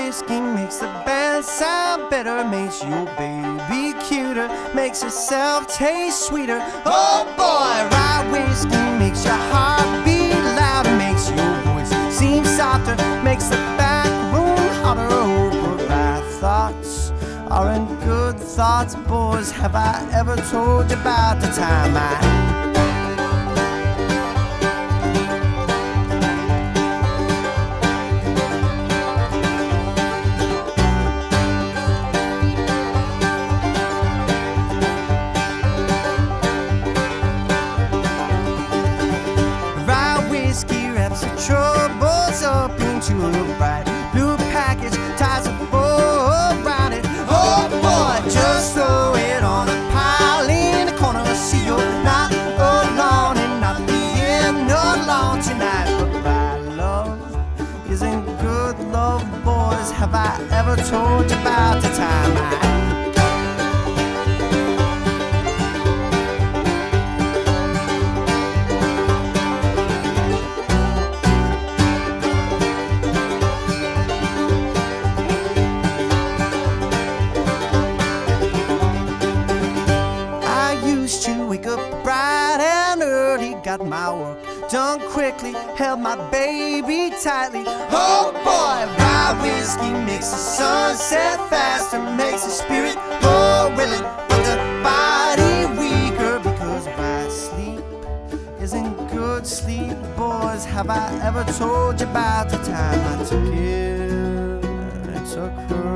whiskey makes the band sound better, makes your baby cuter, makes yourself taste sweeter. Oh boy, rye whiskey makes your heart beat louder, makes your voice seem softer, makes the back room hotter. Oh, but rye thoughts aren't good thoughts, boys. Have I ever told you about the time whiskey wraps your troubles up into a bright blue package, ties a bow around it. Oh boy, just throw it on a pile in the corner. See, you're not alone and not being alone tonight. But my love isn't good love, boys. Have I ever told you about the time to wake up bright and early, got my work done quickly, held my baby tightly. Oh boy, rye whiskey makes the sun set faster, makes the spirit more willing, but the body weaker, because rye sleep isn't good sleep, boys. Have I ever told you about the time I took it? It's a